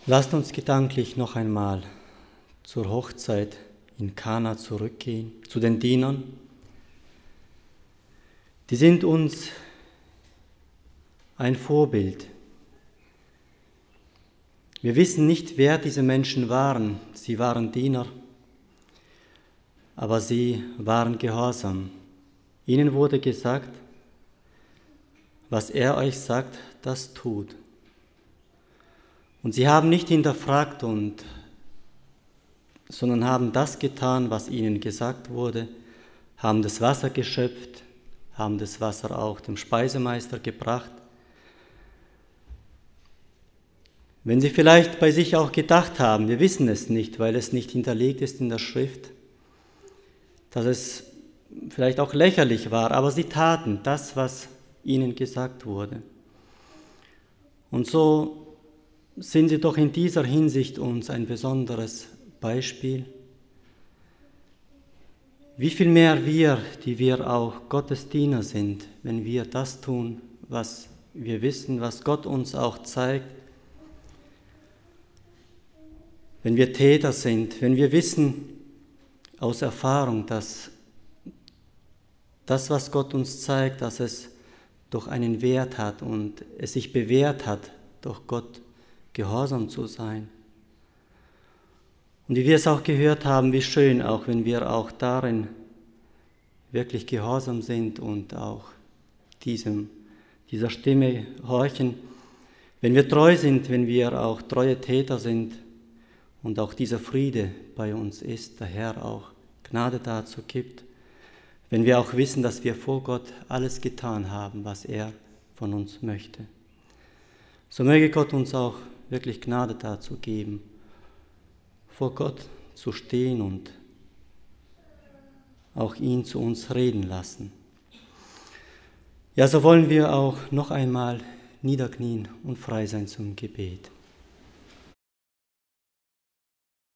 Lasst uns gedanklich noch einmal zur Hochzeit in Kana zurückgehen, zu den Dienern. Die sind uns ein Vorbild. Wir wissen nicht, wer diese Menschen waren. Sie waren Diener, aber sie waren gehorsam. Ihnen wurde gesagt, was er euch sagt, das tut. Und sie haben nicht hinterfragt, sondern haben das getan, was ihnen gesagt wurde, haben das Wasser geschöpft, haben das Wasser auch dem Speisemeister gebracht. Wenn sie vielleicht bei sich auch gedacht haben, wir wissen es nicht, weil es nicht hinterlegt ist in der Schrift, dass es vielleicht auch lächerlich war, aber sie taten das, was ihnen gesagt wurde. Und so sind sie doch in dieser Hinsicht uns ein besonderes Beispiel. Wie viel mehr wir, die wir auch Gottes Diener sind, wenn wir das tun, was wir wissen, was Gott uns auch zeigt, wenn wir Täter sind, wenn wir wissen aus Erfahrung, dass das, was Gott uns zeigt, dass es doch einen Wert hat und es sich bewährt hat, durch Gott gehorsam zu sein. Und wie wir es auch gehört haben, wie schön, auch wenn wir auch darin wirklich gehorsam sind und auch dieser Stimme horchen, wenn wir treu sind, wenn wir auch treue Täter sind und auch dieser Friede bei uns ist, der Herr auch Gnade dazu gibt, wenn wir auch wissen, dass wir vor Gott alles getan haben, was er von uns möchte. So möge Gott uns auch wirklich Gnade dazu geben, vor Gott zu stehen und auch ihn zu uns reden lassen. Ja, so wollen wir auch noch einmal niederknien und frei sein zum Gebet.